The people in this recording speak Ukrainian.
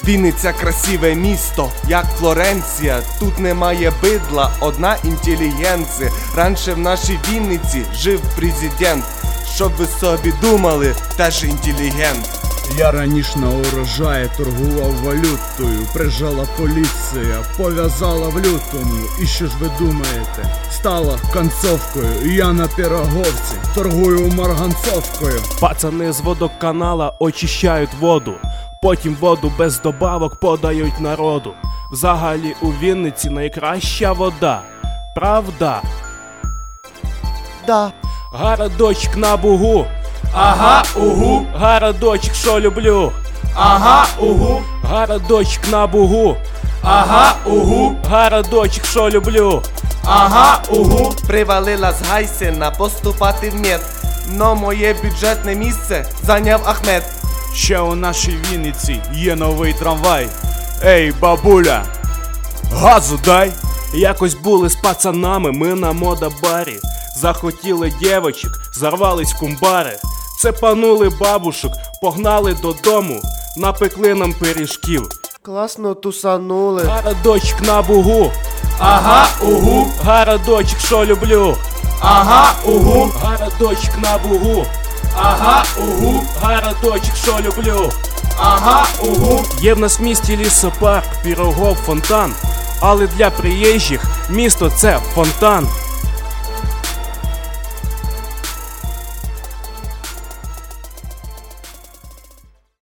Вінниця красиве місто, як Флоренція. Тут немає бидла, одна інтелігенція. Раніше в нашій Вінниці жив президент. Щоб ви собі думали, теж інтелігент. Я раніше на урожаї торгував валютою. Прижала поліція, пов'язала в лютому. І що ж ви думаєте? Стала концовкою. Я на Пироговці торгую марганцовкою. Пацани з водоканала очищають воду, потім воду без добавок подають народу. Взагалі у Вінниці найкраща вода. Правда? Да. Городочок на Бугу. Ага, угу. Городочок, що люблю. Ага, угу. Городочок на Бугу. Ага, угу. Городочок, що люблю. Ага, угу. Привалила з Гайсина поступати в мед. Но моє бюджетне місце зайняв Ахмед. Ще у нашій Вінниці є новий трамвай. Ей, бабуля, газу дай. Якось були з пацанами ми на мода-барі. Захотіли дівочок, зарвались кумбари. Цепанули бабушок, погнали додому, напекли нам пиріжків. Класно тусанули. Городочок на Бугу. Ага, угу. Городочок, що люблю. Ага, угу. Городочок на Бугу. Ага, угу. Городочок, що люблю. Ага, угу. Є в нас в місті лісопарк, Пірогов, фонтан. Але для приїжджих місто це фонтан.